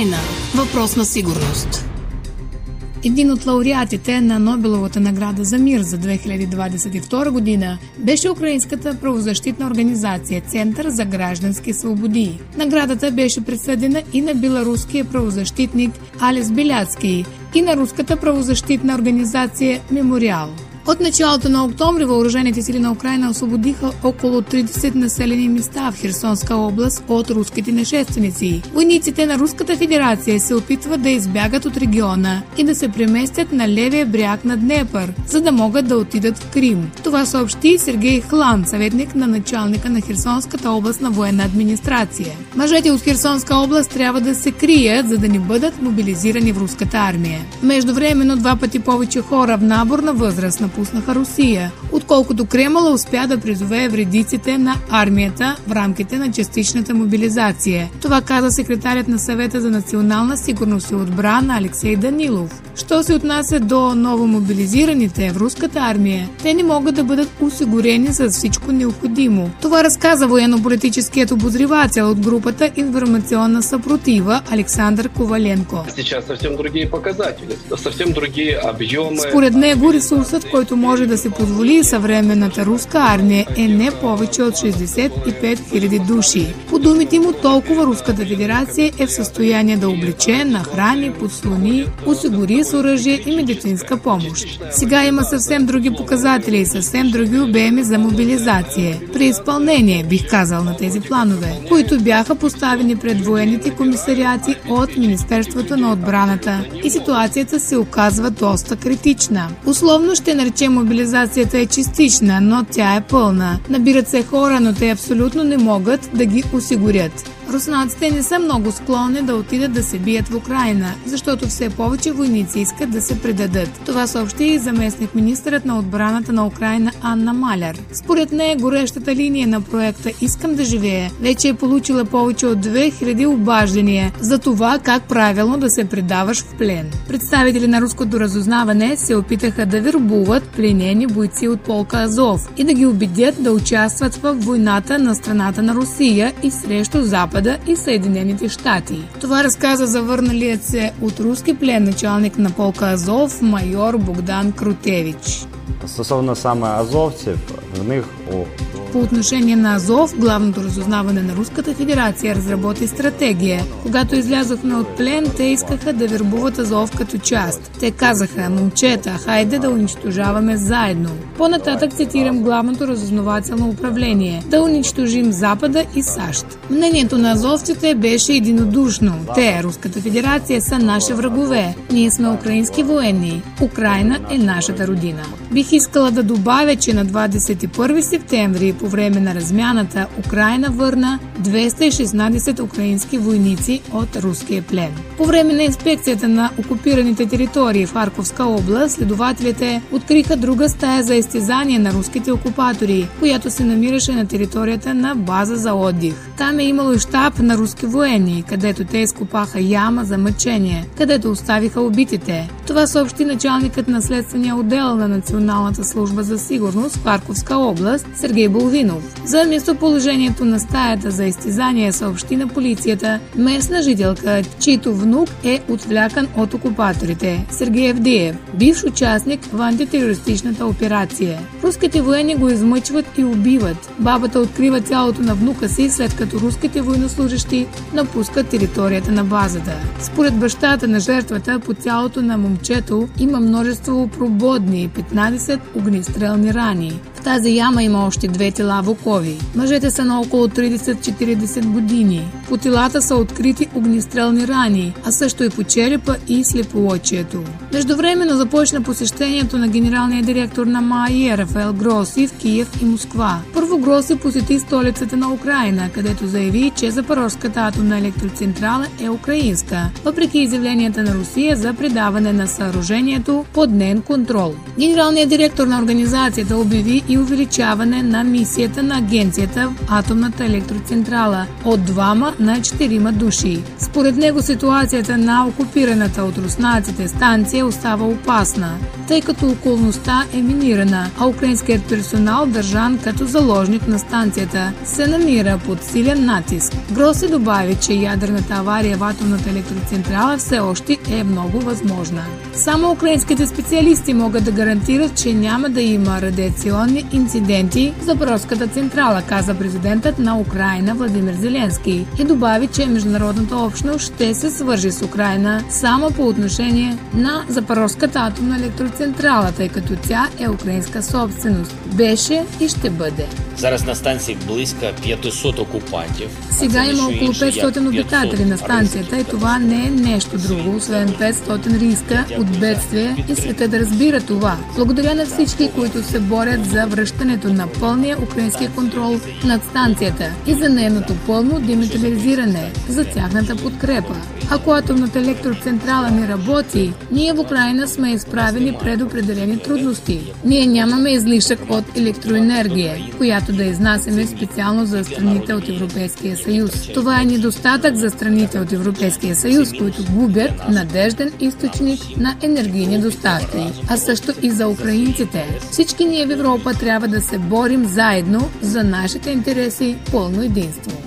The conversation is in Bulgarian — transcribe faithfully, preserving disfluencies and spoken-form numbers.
Украйна – въпрос на сигурност. Един от лауреатите на Нобеловата награда за мир за две хиляди двадесет и втора година беше украинската правозащитна организация Център за граждански свободи. Наградата беше присъдена и на беларуския правозащитник Алес Беляцки и на руската правозащитна организация Мемориал. От началото на октомври въоръжените сили на Украйна освободиха около тридесет населени места в Херсонска област от руските нашественици. Войниците на Руската федерация се опитват да избягат от региона и да се преместят на левия бряг на Днепър, за да могат да отидат в Крим. Това съобщи Сергей Хлан, съветник на началника на Херсонската областна военна администрация. Мъжете от Херсонска област трябва да се крият, за да не бъдат мобилизирани в руската армия. Междувременно два пъти повече хора в наборна възраст напуснаха Русия, отколкото Кремъл успя да призове вредиците на армията в рамките на частичната мобилизация. Това каза секретарят на Съвета за национална сигурност и отбрана Алексей Данилов. Що се отнася до новомобилизираните в руската армия, те не могат да бъдат осигурени с всичко необходимо. Това разказа военно-политическият обозревател от групата Информационна съпротива Александър Коваленко. Сейчас съвсем други показатели, съвсем други объеми. Според него ресурсът, който може да се позволи съвременната руска армия, е не повече от шестдесет и пет хиляди души. По думите му, толкова Руската федерация е в състояние да облече, нахрани, подслони, осигури с оръжие и медицинска помощ. Сега има съвсем други показатели и съвсем други обеми за мобилизация. При изпълнение, бих казал, на тези планове, които бяха поставени пред военните комисариати от Министерството на отбраната, и ситуацията се оказва доста критична. Условно ще наречем мобилизацията е частична, но тя е пълна. Набират се хора, но те абсолютно не могат да ги осигурят. Руснаците не са много склонни да отидат да се бият в Украйна, защото все повече войници искат да се предадат. Това съобщи и заместник министърът на отбраната на Украйна Анна Маляр. Според нея горещата линия на проекта "Искам да живея" вече е получила повече от две хиляди обаждания за това как правилно да се предаваш в плен. Представители на руското разузнаване се опитаха да вербуват пленени бойци от полка Азов и да ги убедят да участват в войната на страната на Русия и срещу Запада и Съединените щати. Това разказа завърналият се от руски плен началник на полка Азов майор Богдан Крутевич. Стосовно саме азовців, в них у По отношение на Азов, главното разузнаване на Руската федерация разработи стратегия. Когато излязохме от плен, те искаха да вербуват Азов като част. Те казаха: "Момчета, хайде да унищожаваме заедно." По-нататък цитирам главното разузнавателно управление: "Да унищожим Запада и САЩ." Мнението на азовците беше единодушно. Те, Руската федерация, са наши врагове. Ние сме украински военни. Украйна е нашата родина. Бих искала да добавя, че на двадесет и първи септември по време на размяната Украйна върна двеста и шестнадесет украински войници от руския плен. По време на инспекцията на окупираните територии в Харковска област, следователите откриха друга стая за изтезание на руските окупатори, която се намираше на територията на база за отдих. Там е имало и щаб на руски военни, където те изкопаха яма за мъчение, където оставиха убитите. Това съобщи началникът на следствения отдел на Националната служба за сигурност в Харковска област Сергей Болвинов. За местоположението на стаята за изтезание съобщи на полицията местна жителка, чийто внук е отвлякан от окупаторите, Сергей Авдеев, бивш участник в антитерористичната операция. Руските военни го измъчват и убиват. Бабата открива тялото на внука си, след като руските военнослужащи напускат територията на базата. Според бащата на жертвата, по тялото на момчето има множество прободни и петнадесет огнестрелни рани. В тази яма има още две тела вукови. Мъжете са на около тридесет-четиридесет години. По телата са открити огнестрелни рани, а също и по черепа и слепоочието. Междувременно започна посещението на генералния директор на МАИ Рафаел Гроси в Киев и Москва. Първо Гроси посети столицата на Украйна, където заяви, че Запорожската атомна електроцентрала е украинска, въпреки изявленията на Русия за предаване на съоръжението под неин контрол. Генералният директор на организацията обяви и увеличаване на мисията на агенцията в атомната електроцентрала от двама на четирима души. Според него ситуацията на окупираната от руснаците станция остава опасна, тъй като околността е минирана, а украинският персонал, държан като заложник на станцията, се намира под силен натиск. Гроси добави, че ядрената авария в атомната електроцентрала все още е много възможна. Само украинските специалисти могат да гарантират, че няма да има радиационни инциденти в Запорожската централа, каза президентът на Украйна Владимир Зеленски, и добави, че международната общност ще се свържи с Украйна само по отношение на Запорожската атомна електроцентрала, тъй като тя е украинска собственост. Беше и ще бъде. Зараз на станції близько п'ятсот окупантів. Сега има около петстотин обитатели на станцията и това не е нещо друго, освен петстотин риска от бедствие, и света да разбира това. Благодаря на всички, които се борят за връщането на пълния украински контрол над станцията и за нейното пълно демилитаризиране, за тяхната подкрепа. Ако атомната електроцентрала не работи, ние в Украйна сме изправени пред определени трудности. Ние нямаме излишък от електроенергия, която да изнасяме специално за страните от Европейския съюз. Това е недостатък за страните от Европейския съюз, които губят надежден източник на енергийни доставки, а също и за украинците. Всички ние в Европа трябва да се борим заедно за нашите интереси, пълно единство.